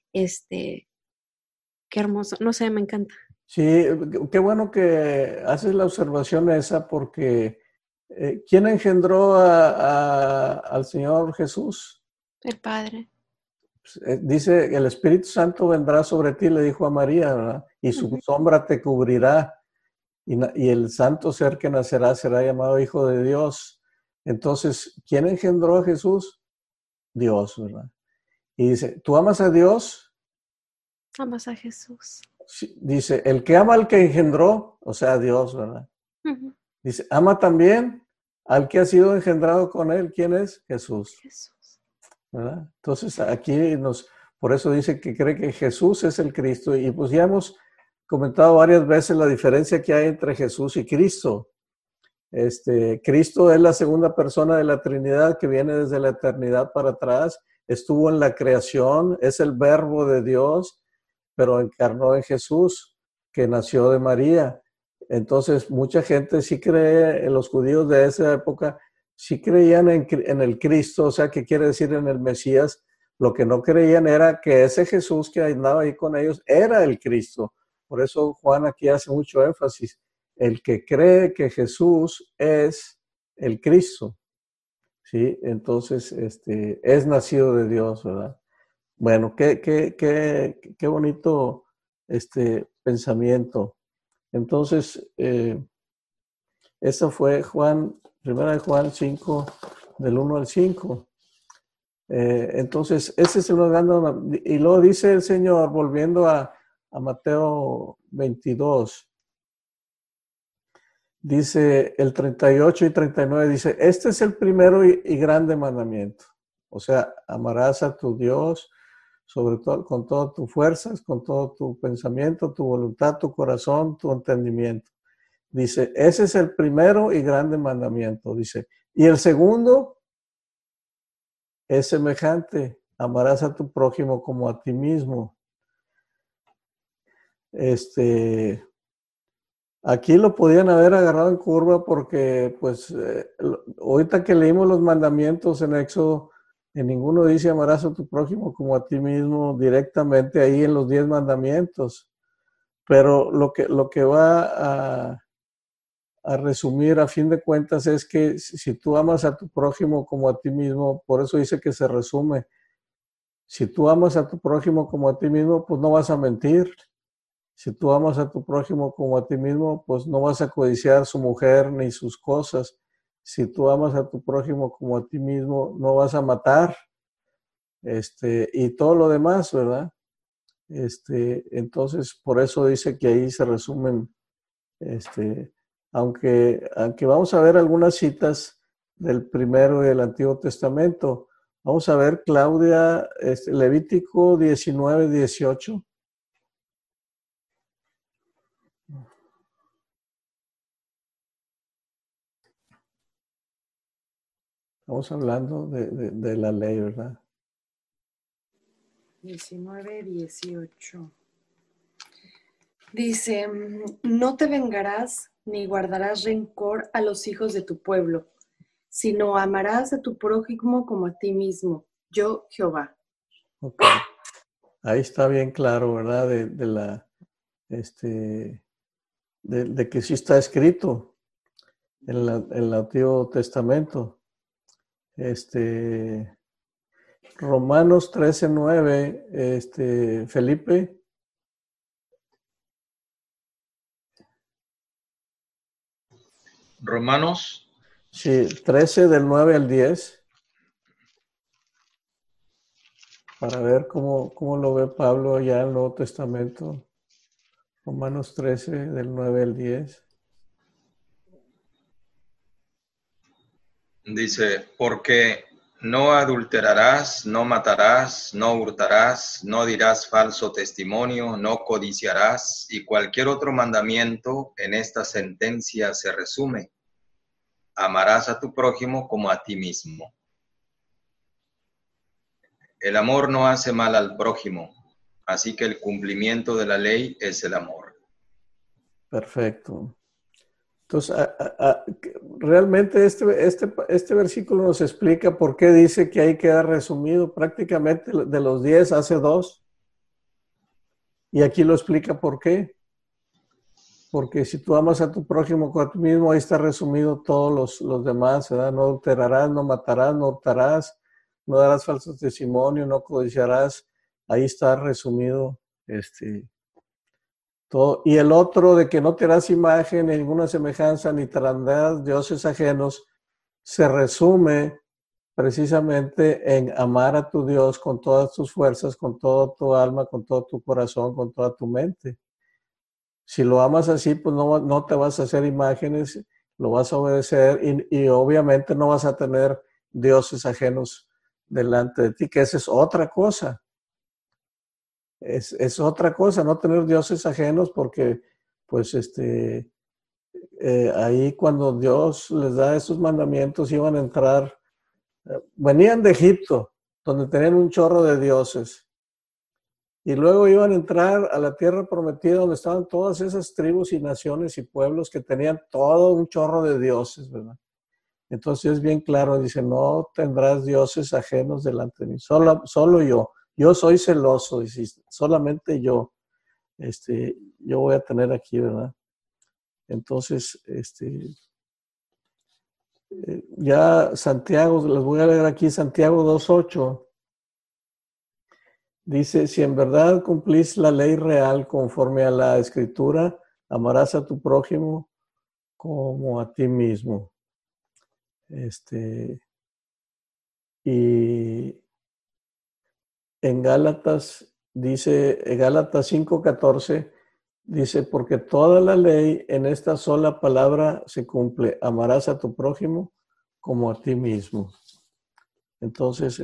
[SPEAKER 7] qué hermoso, no sé, me encanta.
[SPEAKER 2] Sí, qué bueno que haces la observación esa porque ¿quién engendró al Señor Jesús?
[SPEAKER 7] El Padre.
[SPEAKER 2] Pues, dice, el Espíritu Santo vendrá sobre ti, le dijo a María, ¿verdad? Y su
[SPEAKER 7] Ujú.
[SPEAKER 2] sombra te cubrirá y el santo ser que nacerá será llamado Hijo de Dios. Entonces, ¿quién engendró a Jesús? Dios, ¿verdad? Y dice, ¿tú amas a Dios?
[SPEAKER 7] Amas a Jesús.
[SPEAKER 2] Sí, dice, el que ama al que engendró, o sea, a Dios, ¿verdad?
[SPEAKER 7] Ujú.
[SPEAKER 2] Dice, ama también al que ha sido engendrado con él. ¿Quién es? Jesús,
[SPEAKER 7] Jesús.
[SPEAKER 2] ¿verdad? Entonces aquí por eso dice que cree que Jesús es el Cristo. Y pues ya hemos comentado varias veces la diferencia que hay entre Jesús y Cristo. Cristo es la segunda persona de la Trinidad que viene desde la eternidad para atrás, estuvo en la creación, es el verbo de Dios, pero encarnó en Jesús, que nació de María. Entonces, mucha gente sí cree, los judíos de esa época, sí creían en el Cristo, o sea, ¿qué quiere decir en el Mesías? Lo que no creían era que ese Jesús que andaba ahí con ellos era el Cristo. Por eso Juan aquí hace mucho énfasis. El que cree que Jesús es el Cristo, ¿sí? Entonces, es nacido de Dios, ¿verdad? Bueno, qué bonito pensamiento. Entonces, esa fue primera de Juan 5, del 1 al 5. Entonces, ese es uno ganando. Y luego dice el Señor, volviendo a Mateo 22, dice el 38 y 39, dice, este es el primero y grande mandamiento. O sea, amarás a tu Dios sobre todo, con todas tus fuerzas, con todo tu pensamiento, tu voluntad, tu corazón, tu entendimiento. Dice, ese es el primero y grande mandamiento. Dice, y el segundo es semejante, amarás a tu prójimo como a ti mismo. Aquí lo podían haber agarrado en curva porque, pues, ahorita que leímos los mandamientos en Éxodo, en ninguno dice amarás a tu prójimo como a ti mismo directamente ahí en los 10 mandamientos. Pero lo que va a resumir a fin de cuentas es que si tú amas a tu prójimo como a ti mismo, por eso dice que se resume, si tú amas a tu prójimo como a ti mismo, pues no vas a mentir. Si tú amas a tu prójimo como a ti mismo, pues no vas a codiciar su mujer ni sus cosas. Si tú amas a tu prójimo como a ti mismo, no vas a matar. Y todo lo demás, ¿verdad? Entonces, por eso dice que ahí se resumen, aunque vamos a ver algunas citas del Primero y del Antiguo Testamento. Vamos a ver, Claudia, Levítico 19, 18. Estamos hablando de la ley, ¿verdad?
[SPEAKER 8] 19, 18. Dice, no te vengarás ni guardarás rencor a los hijos de tu pueblo, sino amarás a tu prójimo como a ti mismo, yo Jehová.
[SPEAKER 2] Ok. Ahí está bien claro, ¿verdad? De que sí está escrito en el Antiguo Testamento. Romanos 13:9, Felipe.
[SPEAKER 3] Romanos.
[SPEAKER 2] Sí, 13 del 9 al 10. Para ver cómo lo ve Pablo ya en el Nuevo Testamento. Romanos 13 del 9 al 10.
[SPEAKER 3] Dice, porque no adulterarás, no matarás, no hurtarás, no dirás falso testimonio, no codiciarás, y cualquier otro mandamiento en esta sentencia se resume. Amarás a tu prójimo como a ti mismo. El amor no hace mal al prójimo, así que el cumplimiento de la ley es el amor.
[SPEAKER 2] Perfecto. Entonces, realmente este versículo nos explica por qué dice que ahí queda resumido. Prácticamente de los 10 hace 2. Y aquí lo explica por qué. Porque si tú amas a tu prójimo como a ti mismo, ahí está resumido todos los demás, ¿verdad? No adulterarás, no matarás, no hurtarás, no darás falso testimonio, no codiciarás. Ahí está resumido todo. Y el otro de que no te harás imagen, ni ninguna semejanza, ni te harás dioses ajenos, se resume precisamente en amar a tu Dios con todas tus fuerzas, con toda tu alma, con todo tu corazón, con toda tu mente. Si lo amas así, pues no te vas a hacer imágenes, lo vas a obedecer y obviamente no vas a tener dioses ajenos delante de ti, que esa es otra cosa. Es otra cosa, no tener dioses ajenos, porque pues ahí cuando Dios les da esos mandamientos iban a entrar, venían de Egipto, donde tenían un chorro de dioses, y luego iban a entrar a la tierra prometida donde estaban todas esas tribus y naciones y pueblos que tenían todo un chorro de dioses, ¿verdad? Entonces es bien claro, dice, no tendrás dioses ajenos delante de mí, solo yo soy celoso, dice, solamente yo voy a tener aquí, ¿verdad? Entonces, ya Santiago, les voy a leer aquí Santiago 2:8. Dice, si en verdad cumplís la ley real conforme a la Escritura, amarás a tu prójimo como a ti mismo. Y en Gálatas 5:14, dice, porque toda la ley en esta sola palabra se cumple, amarás a tu prójimo como a ti mismo. Entonces,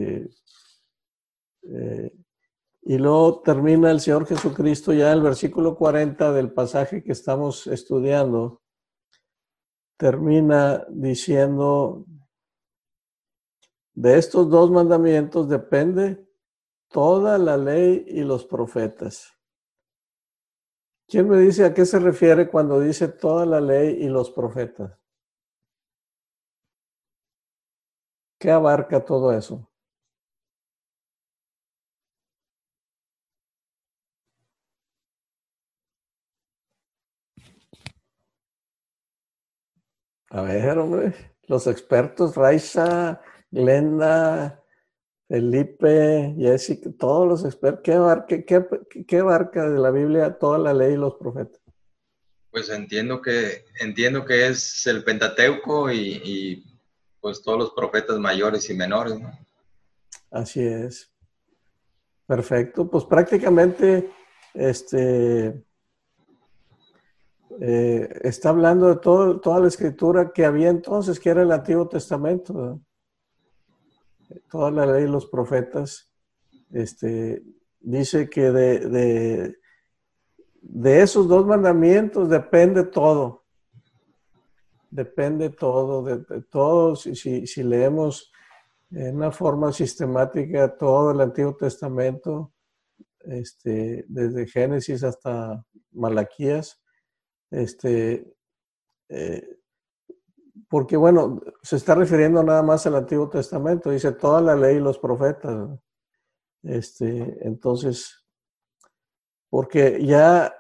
[SPEAKER 2] y luego termina el Señor Jesucristo ya en el versículo 40 del pasaje que estamos estudiando, termina diciendo, de estos 2 mandamientos depende toda la ley y los profetas. ¿Quién me dice a qué se refiere cuando dice toda la ley y los profetas? ¿Qué abarca todo eso? A ver, hombre, los expertos, Raiza, Glenda, Felipe, Jessica, todos los expertos, ¿qué abarca de la Biblia toda la ley y los profetas?
[SPEAKER 3] Pues entiendo que es el Pentateuco y pues todos los profetas mayores y menores, ¿no?
[SPEAKER 2] Así es. Perfecto. Pues prácticamente está hablando de toda la escritura que había entonces, que era el Antiguo Testamento, ¿no? Toda la ley y los profetas. Dice que de esos 2 mandamientos depende todo. depende todo, de todo. Si leemos en una forma sistemática todo el Antiguo Testamento, desde Génesis hasta Malaquías, porque bueno, se está refiriendo nada más al Antiguo Testamento, dice toda la ley y los profetas. Entonces, porque ya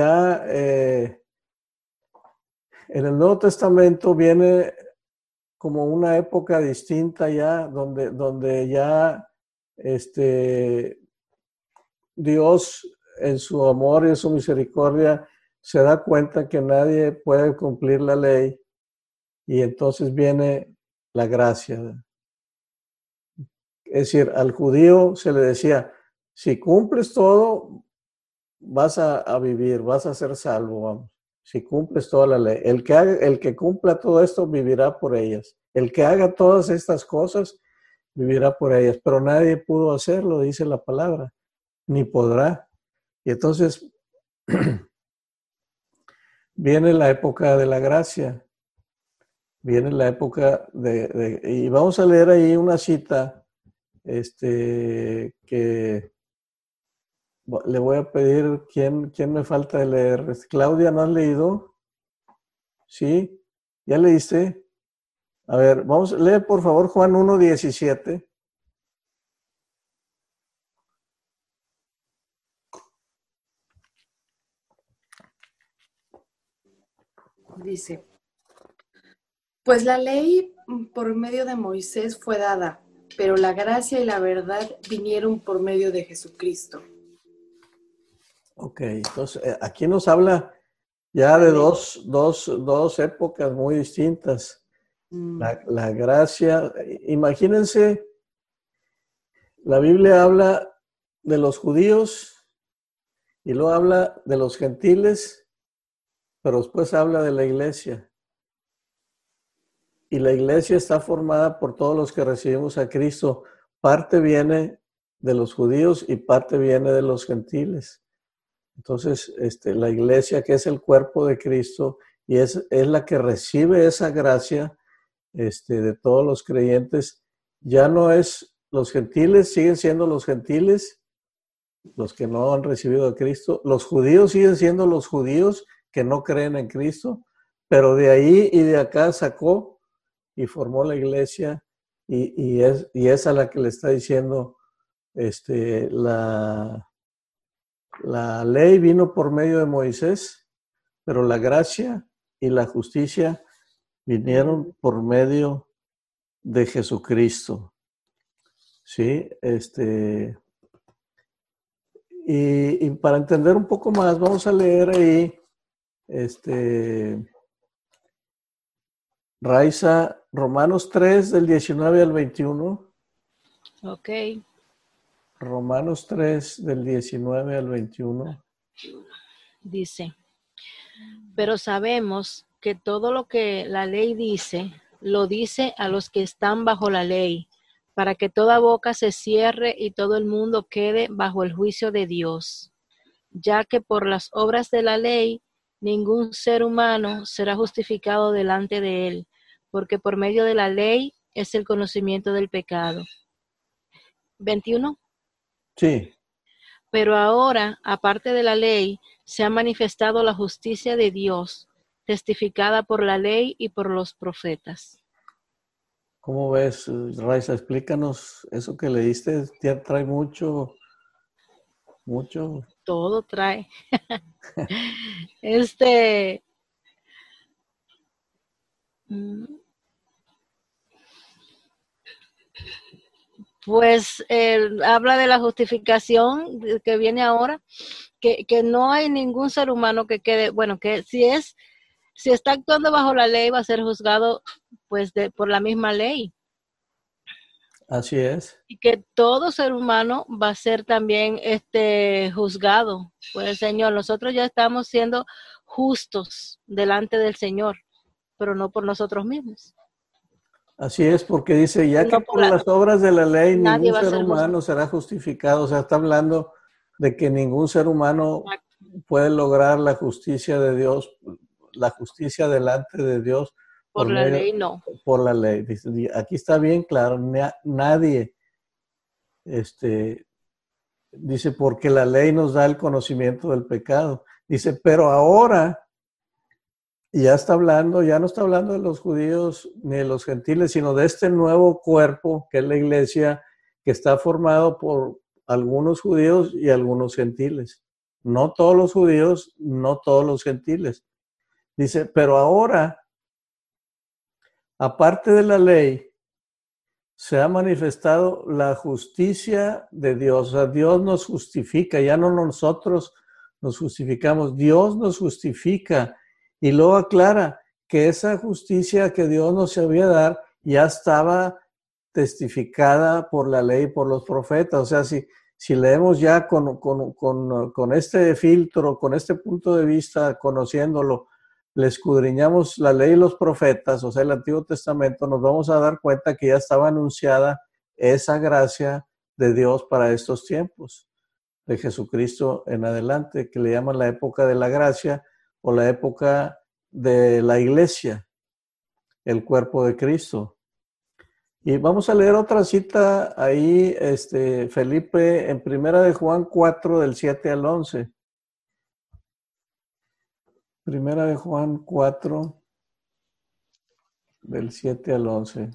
[SPEAKER 2] en el Nuevo Testamento viene como una época distinta ya, donde ya Dios en su amor y en su misericordia se da cuenta que nadie puede cumplir la ley, y entonces viene la gracia. Es decir, al judío se le decía, si cumples todo, vas a vivir, vas a ser salvo, vamos. Si cumples toda la ley. El que cumpla todo esto vivirá por ellas. El que haga todas estas cosas vivirá por ellas. Pero nadie pudo hacerlo, dice la palabra, ni podrá. Y entonces viene la época de la gracia. Viene la época y vamos a leer ahí una cita que le voy a pedir, ¿quién me falta de leer? Claudia, ¿no has leído? ¿Sí? ¿Ya leíste? A ver, vamos a leer por favor Juan 1:17.
[SPEAKER 8] Dice, pues la ley por medio de Moisés fue dada, pero la gracia y la verdad vinieron por medio de Jesucristo.
[SPEAKER 2] Ok, entonces aquí nos habla ya de dos épocas muy distintas. La gracia, imagínense, la Biblia habla de los judíos y luego habla de los gentiles, pero después habla de la iglesia. Y la iglesia está formada por todos los que recibimos a Cristo. Parte viene de los judíos y parte viene de los gentiles. Entonces, la iglesia, que es el cuerpo de Cristo, y es la que recibe esa gracia de todos los creyentes, ya no es los gentiles, siguen siendo los gentiles, los que no han recibido a Cristo. Los judíos siguen siendo los judíos que no creen en Cristo, pero de ahí y de acá sacó y formó la iglesia, y es a la que le está diciendo la ley vino por medio de Moisés, pero la gracia y la justicia vinieron por medio de Jesucristo. ¿Sí? Y para entender un poco más, vamos a leer ahí, Raiza, Romanos 3, del 19 al 21.
[SPEAKER 4] Ok.
[SPEAKER 2] Romanos 3, del 19 al 21.
[SPEAKER 4] Dice, pero sabemos que todo lo que la ley dice, lo dice a los que están bajo la ley, para que toda boca se cierre y todo el mundo quede bajo el juicio de Dios, ya que por las obras de la ley ningún ser humano será justificado delante de él, porque por medio de la ley es el conocimiento del pecado. 21.
[SPEAKER 2] Sí.
[SPEAKER 4] Pero ahora, aparte de la ley, se ha manifestado la justicia de Dios, testificada por la ley y por los profetas.
[SPEAKER 2] ¿Cómo ves, Raiza? Explícanos eso que leíste. Trae mucho.
[SPEAKER 4] Todo trae. Pues habla de la justificación que viene ahora, que no hay ningún ser humano que quede, bueno, que si está actuando bajo la ley va a ser juzgado pues por la misma ley.
[SPEAKER 2] Así es.
[SPEAKER 4] Y que todo ser humano va a ser también juzgado por el Señor. Nosotros ya estamos siendo justos delante del Señor, pero no por nosotros mismos.
[SPEAKER 2] Así es, porque dice, ya que por las obras de la ley ningún ser humano será justificado. O sea, está hablando de que ningún ser humano puede lograr la justicia de Dios, la justicia delante de Dios
[SPEAKER 4] Por la ley no.
[SPEAKER 2] Por la ley. Dice, aquí está bien claro, nadie, dice, porque la ley nos da el conocimiento del pecado. Dice, pero ahora, y ya no está hablando de los judíos ni de los gentiles, sino de este nuevo cuerpo que es la iglesia, que está formado por algunos judíos y algunos gentiles. No todos los judíos, no todos los gentiles. Dice, pero ahora, aparte de la ley, se ha manifestado la justicia de Dios. O sea, Dios nos justifica, ya no nosotros nos justificamos, Dios nos justifica. Y luego aclara que esa justicia que Dios nos había dar ya estaba testificada por la ley y por los profetas. O sea, si leemos ya con este filtro, con este punto de vista, conociéndolo, le escudriñamos la ley y los profetas, o sea, el Antiguo Testamento, nos vamos a dar cuenta que ya estaba anunciada esa gracia de Dios para estos tiempos, de Jesucristo en adelante, que le llaman la época de la gracia o la época de la iglesia, el cuerpo de Cristo. Y vamos a leer otra cita ahí, Felipe, en 1 de Juan 4, del 7 al 11. 1 de Juan 4, del 7 al 11.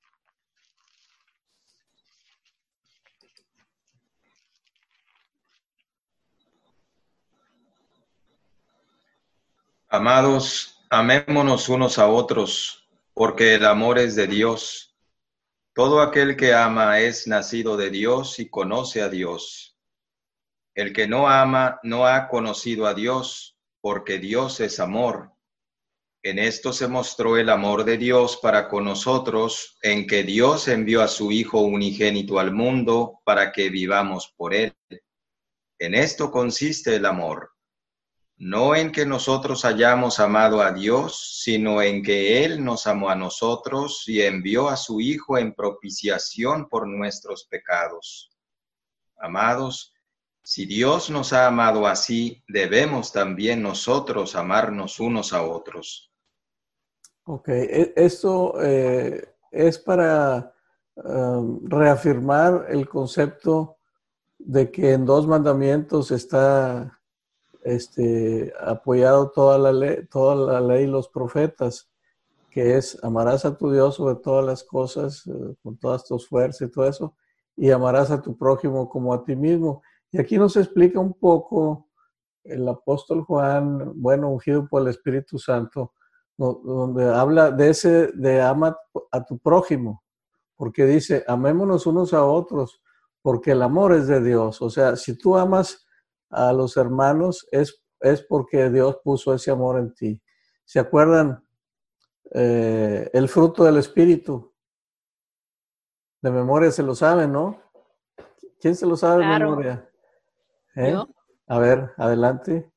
[SPEAKER 3] Amados, amémonos unos a otros, porque el amor es de Dios. Todo aquel que ama es nacido de Dios y conoce a Dios. El que no ama no ha conocido a Dios, porque Dios es amor. En esto se mostró el amor de Dios para con nosotros, en que Dios envió a su Hijo unigénito al mundo para que vivamos por él. En esto consiste el amor. No en que nosotros hayamos amado a Dios, sino en que Él nos amó a nosotros y envió a su Hijo en propiciación por nuestros pecados. Amados, si Dios nos ha amado así, debemos también nosotros amarnos unos a otros.
[SPEAKER 2] Ok, esto es para reafirmar el concepto de que en 2 mandamientos está apoyado toda la ley y los profetas, que es amarás a tu Dios sobre todas las cosas, con todas tus fuerzas y todo eso, y amarás a tu prójimo como a ti mismo. Y aquí nos explica un poco el apóstol Juan, bueno, ungido por el Espíritu Santo, donde habla de ama a tu prójimo, porque dice, amémonos unos a otros, porque el amor es de Dios. O sea, si tú amas a los hermanos, es porque Dios puso ese amor en ti. ¿Se acuerdan? El fruto del Espíritu. De memoria se lo saben, ¿no? ¿Quién se lo sabe de memoria?
[SPEAKER 4] ¿Yo?
[SPEAKER 2] A ver, adelante.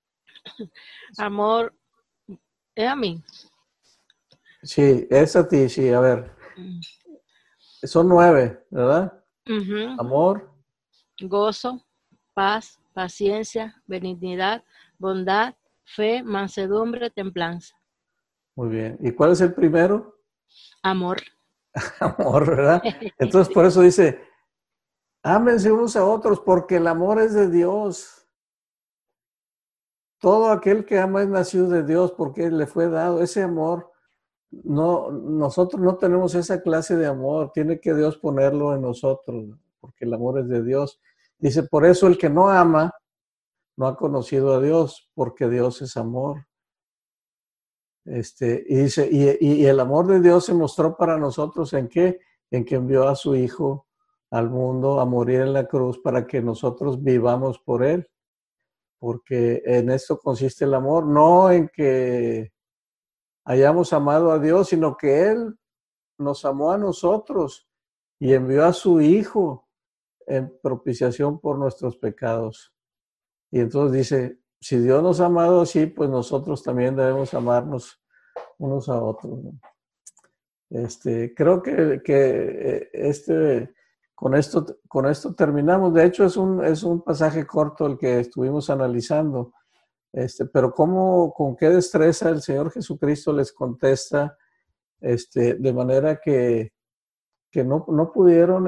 [SPEAKER 4] Amor, ¿es a mí?
[SPEAKER 2] Sí, es a ti, sí, a ver. Son 9, ¿verdad?
[SPEAKER 4] Uh-huh.
[SPEAKER 2] Amor.
[SPEAKER 4] Gozo, paz, paciencia, benignidad, bondad, fe, mansedumbre, templanza.
[SPEAKER 2] Muy bien. ¿Y cuál es el primero?
[SPEAKER 4] Amor.
[SPEAKER 2] Amor, ¿verdad? Entonces, por eso dice, ámense unos a otros, porque el amor es de Dios. Todo aquel que ama es nacido de Dios, porque le fue dado ese amor. No, nosotros no tenemos esa clase de amor, tiene que Dios ponerlo en nosotros, porque el amor es de Dios. Dice, por eso el que no ama no ha conocido a Dios, porque Dios es amor. Y dice, y el amor de Dios se mostró para nosotros ¿en qué? En que envió a su Hijo al mundo a morir en la cruz para que nosotros vivamos por Él. Porque en esto consiste el amor, no en que hayamos amado a Dios, sino que Él nos amó a nosotros y envió a su Hijo en propiciación por nuestros pecados. Y entonces dice, si Dios nos ha amado así, pues nosotros también debemos amarnos unos a otros, ¿no? Creo que con esto terminamos. De hecho, es un pasaje corto el que estuvimos analizando. Pero con qué destreza el Señor Jesucristo les contesta de manera que no pudieron,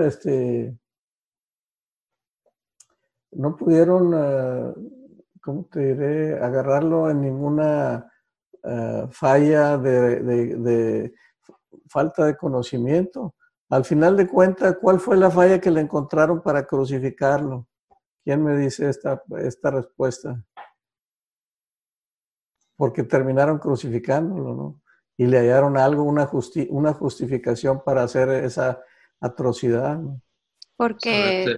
[SPEAKER 2] ¿cómo te diré?, agarrarlo en ninguna falla de falta de conocimiento. Al final de cuentas, ¿cuál fue la falla que le encontraron para crucificarlo? ¿Quién me dice esta respuesta? Porque terminaron crucificándolo, ¿no? Y le hallaron algo, una justificación para hacer esa atrocidad, ¿no?
[SPEAKER 7] Porque...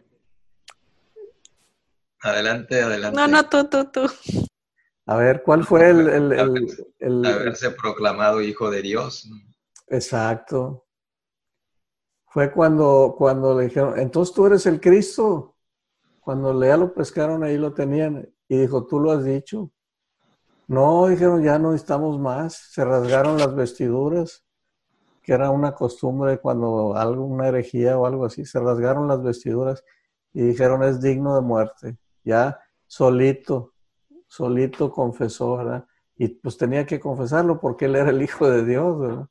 [SPEAKER 3] Adelante.
[SPEAKER 7] No, tú.
[SPEAKER 2] A ver, ¿cuál fue
[SPEAKER 3] haberse proclamado hijo de Dios?
[SPEAKER 2] Exacto. Fue cuando le dijeron, entonces tú eres el Cristo. Cuando ya lo pescaron, ahí lo tenían. Y dijo, ¿tú lo has dicho? No, dijeron, ya no necesitamos más. Se rasgaron las vestiduras, que era una costumbre cuando una herejía o algo así. Se rasgaron las vestiduras y dijeron, es digno de muerte. Ya solito confesó, ¿verdad? Y pues tenía que confesarlo porque él era el Hijo de Dios, ¿verdad?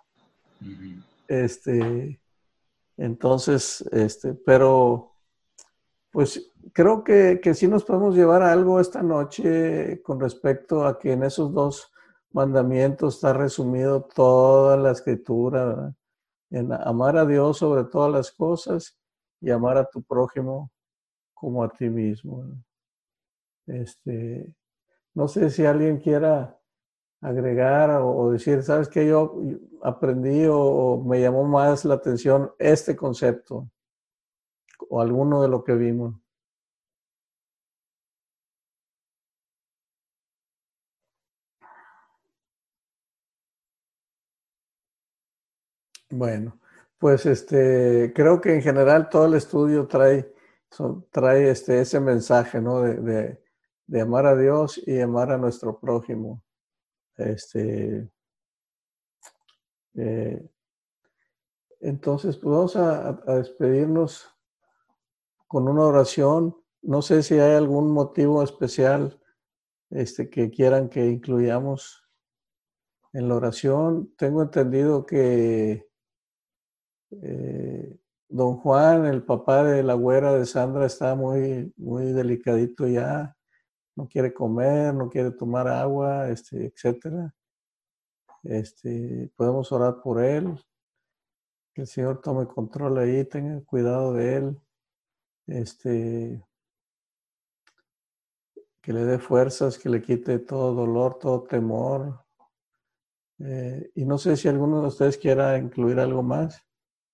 [SPEAKER 3] Uh-huh.
[SPEAKER 2] Entonces, pero pues creo que sí nos podemos llevar a algo esta noche con respecto a que en esos 2 mandamientos está resumido toda la Escritura, ¿verdad? En amar a Dios sobre todas las cosas y amar a tu prójimo como a ti mismo, ¿verdad? No sé si alguien quiera agregar o decir, ¿sabes qué? Yo aprendí o me llamó más la atención este concepto o alguno de lo que vimos. Bueno, pues creo que en general todo el estudio trae ese mensaje, ¿no? De amar a Dios y amar a nuestro prójimo. Entonces, pues vamos a despedirnos con una oración. No sé si hay algún motivo especial que quieran que incluyamos en la oración. Tengo entendido que don Juan, el papá de la güera de Sandra, está muy, muy delicadito ya. No quiere comer, no quiere tomar agua, etcétera. Podemos orar por él. Que el Señor tome control ahí, tenga cuidado de él. Que le dé fuerzas, que le quite todo dolor, todo temor. Y no sé si alguno de ustedes quiera incluir algo más.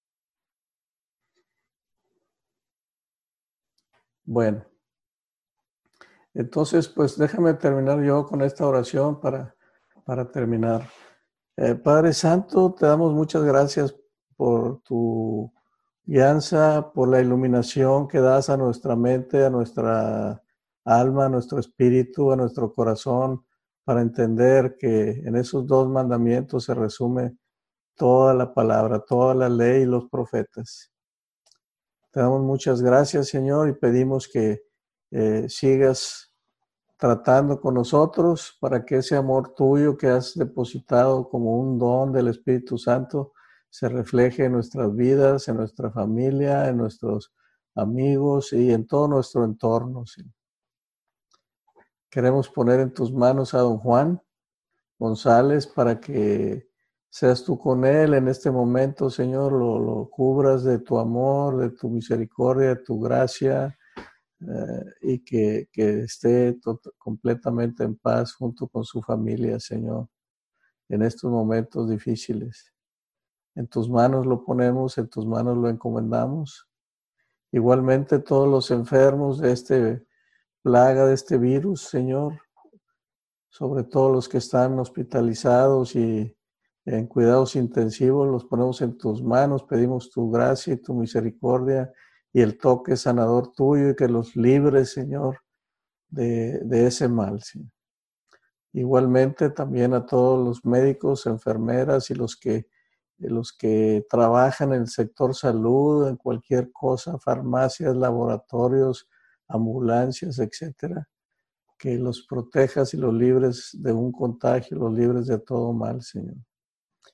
[SPEAKER 2] Bueno, entonces pues déjame terminar yo con esta oración para terminar. Padre Santo, te damos muchas gracias por tu guianza, por la iluminación que das a nuestra mente, a nuestra alma, a nuestro espíritu, a nuestro corazón, para entender que en esos 2 mandamientos se resume toda la palabra, toda la ley y los profetas. Te damos muchas gracias, Señor, y pedimos que sigas tratando con nosotros para que ese amor tuyo que has depositado como un don del Espíritu Santo se refleje en nuestras vidas, en nuestra familia, en nuestros amigos y en todo nuestro entorno. ¿Sí? Queremos poner en tus manos a don Juan González para que seas tú con él en este momento, Señor, lo cubras de tu amor, de tu misericordia, de tu gracia, y que esté completamente en paz junto con su familia, Señor, en estos momentos difíciles. En tus manos lo ponemos, en tus manos lo encomendamos. Igualmente todos los enfermos de esta plaga, de este virus, Señor, sobre todo los que están hospitalizados y en cuidados intensivos, los ponemos en tus manos, pedimos tu gracia y tu misericordia y el toque sanador tuyo y que los libres, Señor, de ese mal. ¿Sí? Igualmente también a todos los médicos, enfermeras y los que trabajan en el sector salud, en cualquier cosa, farmacias, laboratorios, ambulancias, etcétera, que los protejas y los libres de un contagio, los libres de todo mal, Señor.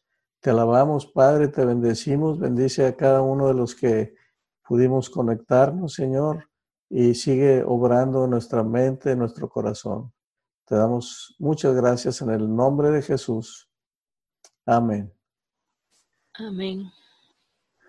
[SPEAKER 2] Te alabamos, Padre, te bendecimos. Bendice a cada uno de los que pudimos conectarnos, Señor, y sigue obrando en nuestra mente, en nuestro corazón. Te damos muchas gracias en el nombre de Jesús. Amén.
[SPEAKER 4] Amén.